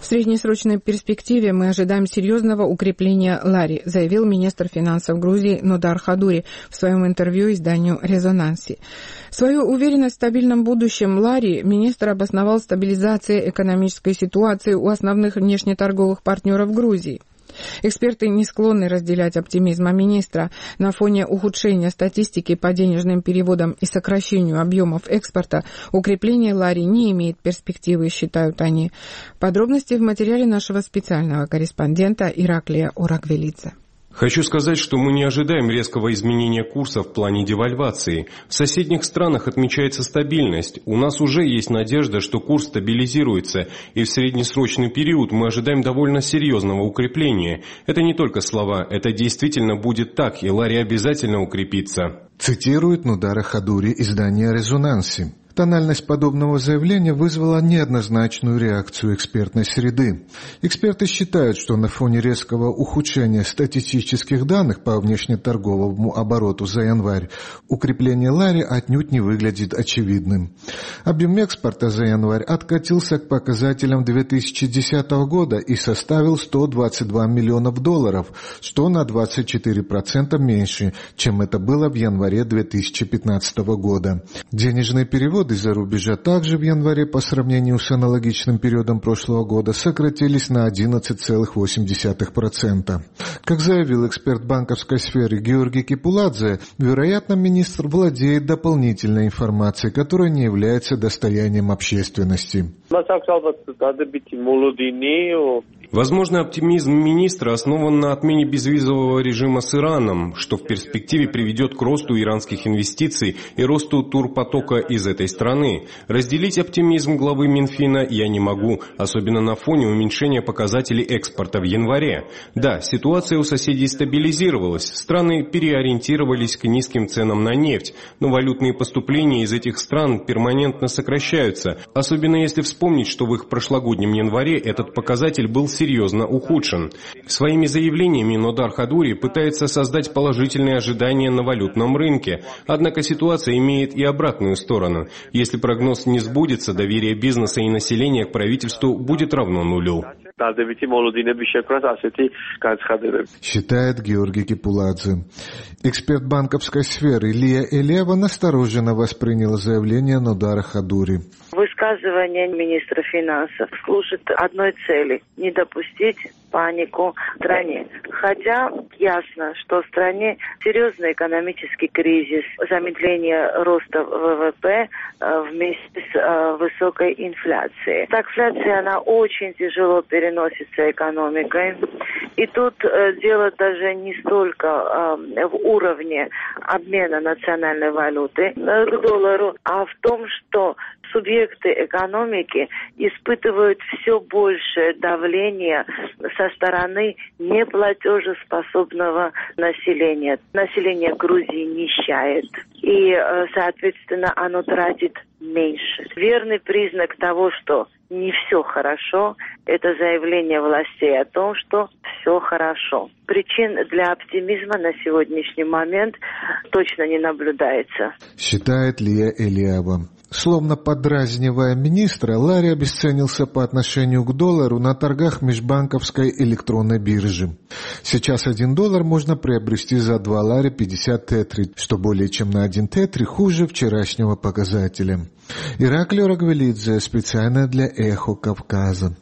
В среднесрочной перспективе мы ожидаем серьезного укрепления лари, заявил министр финансов Грузии Нодар Хадури в своем интервью изданию «Резонанси». Свою уверенность в стабильном будущем лари министр обосновал стабилизацией экономической ситуации у основных внешнеторговых партнеров Грузии. Эксперты не склонны разделять оптимизм министра. На фоне ухудшения статистики по денежным переводам и сокращению объемов экспорта укрепление лари не имеет перспективы, считают они. Подробности в материале нашего специального корреспондента Ираклия Орагвелидзе. Хочу сказать, что мы не ожидаем резкого изменения курса в плане девальвации. В соседних странах отмечается стабильность. У нас уже есть надежда, что курс стабилизируется, и в среднесрочный период мы ожидаем довольно серьезного укрепления. Это не только слова, это действительно будет так, и лари обязательно укрепится. Цитирует Нодара Хадури издание «Резонанси». Тональность подобного заявления вызвала неоднозначную реакцию экспертной среды. Эксперты считают, что на фоне резкого ухудшения статистических данных по внешнеторговому обороту за январь укрепление лари отнюдь не выглядит очевидным. Объем экспорта за январь откатился к показателям 2010 года и составил $122 миллиона, что на 24% меньше, чем это было в январе 2015 года. Денежные переводы из-за рубежа также в январе по сравнению с аналогичным периодом прошлого года сократились на 11,8%. Как заявил эксперт банковской сферы Георгий Кипуладзе, вероятно, министр владеет дополнительной информацией, которая не является достоянием общественности. Возможно, оптимизм министра основан на отмене безвизового режима с Ираном, что в перспективе приведет к росту иранских инвестиций и росту турпотока из этой страны. Разделить оптимизм главы Минфина я не могу, особенно на фоне уменьшения показателей экспорта в январе. Да, ситуация у соседей стабилизировалась, страны переориентировались к низким ценам на нефть, но валютные поступления из этих стран перманентно сокращаются, особенно если вспомнить, что в их прошлогоднем январе этот показатель был серьезно ухудшен. Своими заявлениями Нодар Хадури пытается создать положительные ожидания на валютном рынке, однако ситуация имеет и обратную сторону. Если прогноз не сбудется, доверие бизнеса и населения к правительству будет равно нулю. Считает Георгий Кипуладзе. Эксперт банковской сферы Лия Элева настороженно восприняла заявление Нодара Хадури. Высказывание министра финансов служит одной цели – не допустить панику в стране. Хотя ясно, что в стране серьезный экономический кризис, замедление роста ВВП вместе с высокой инфляцией. Стагфляция, она очень тяжело переносится экономикой. И тут дело даже не столько в уровне обмена национальной валюты к доллару, а в том, что субъекты экономики испытывают все большее давление со стороны неплатежеспособного населения. Население Грузии нищает, и, соответственно, оно тратит меньше. Верный признак того, что не все хорошо, это заявление властей о том, что все хорошо. Причин для оптимизма на сегодняшний момент точно не наблюдается. Считает Лия Элиава. Словно подразнивая министра, лари обесценился по отношению к доллару на торгах межбанковской электронной биржи. Сейчас $1 можно приобрести за 2 лари 50 тетри, что более чем на 1 тетри хуже вчерашнего показателя. Ираклий Орагвелидзе, специально для Эхо Кавказа.